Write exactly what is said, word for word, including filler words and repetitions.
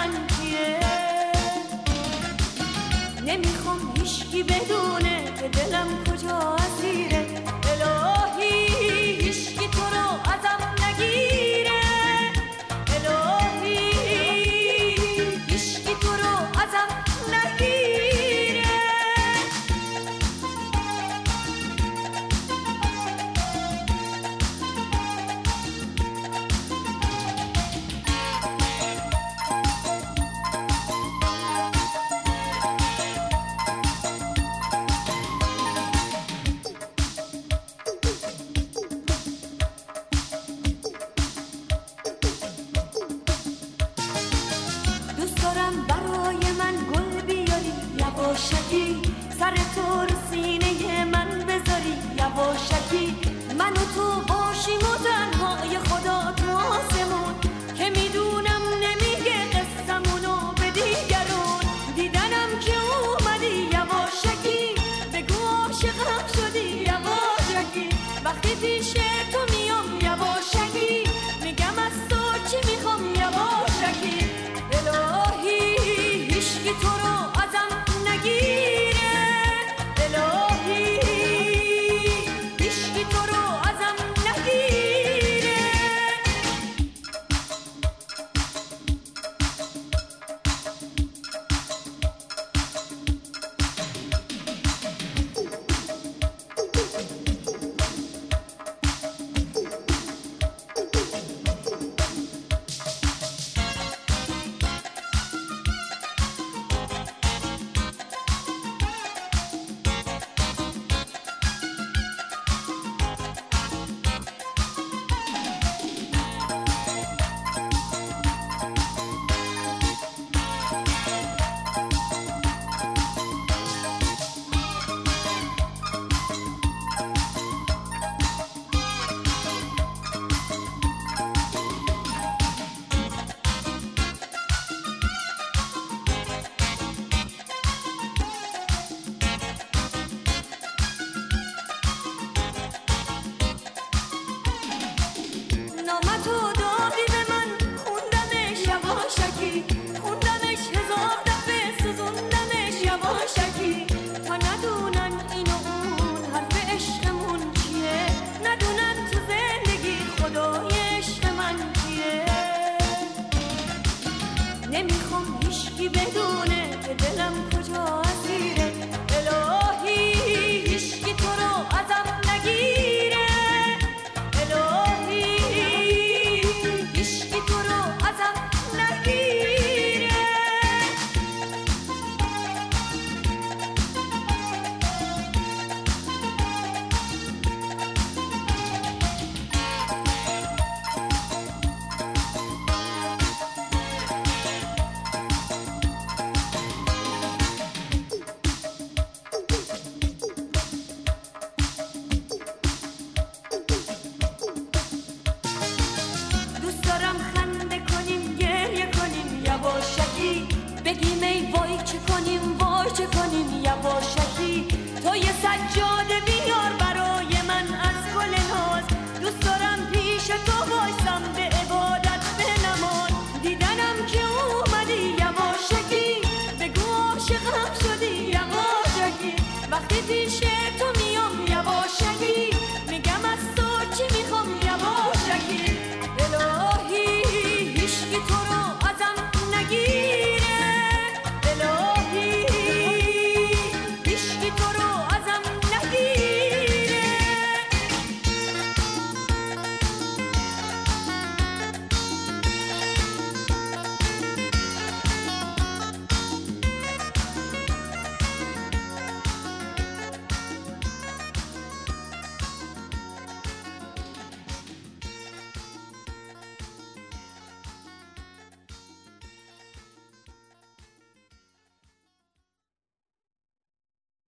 من کیه. نمیخوام هیچکی بدونه که دلم کجا اسیره. الهی هیچکی تو رو ازم نگیره. الهی هیچکی تو رو ازم نگیره. برای من گل بیاری یواشکی، سر تو رو سینه من بذاری یواشکی. من و تو باشیم و تنهای خدا تو آسمون، که میدونم نمیگه قصمونو به دیگرون. دیدنم که اومدی یواشکی، بگو عاشقم شدی یواشکی. وقتی پیش تو میام یواشکی، میگم از تو چی میخوام یواشکی. الهی هیچکی تو رو ازم نگیره. الهی هیچکی تو رو ازم نگیره. نامتو دادی به من، خوندمش یواشکی. خوندمش هزار دفعه، سوزوندمش یواشکی. تا ندونن این و اون حرف عشقمون چیه، ندونن تو زندگی خدای عشق من کیه. نمیخوام هیچکی بدونه که دلم کجا اسیره. الهی هیچکی تو رو ازم نگیره. الهی هیچکی تو رو ازم نگیره. دوست دارم خنده کنیم، گریه کنیم یواشکی. بگیم ای وای چه کنیم، وای چه کنیم یواشکی. تو یه سجاده بیار برای من از گل ناز. دوست دارم پیش تو وایسم به عبادت به نماز. دیدنم که اومدی یواشکی، بگو عاشقم شدی یواشکی. وقتی پیش تو میام یواشکی،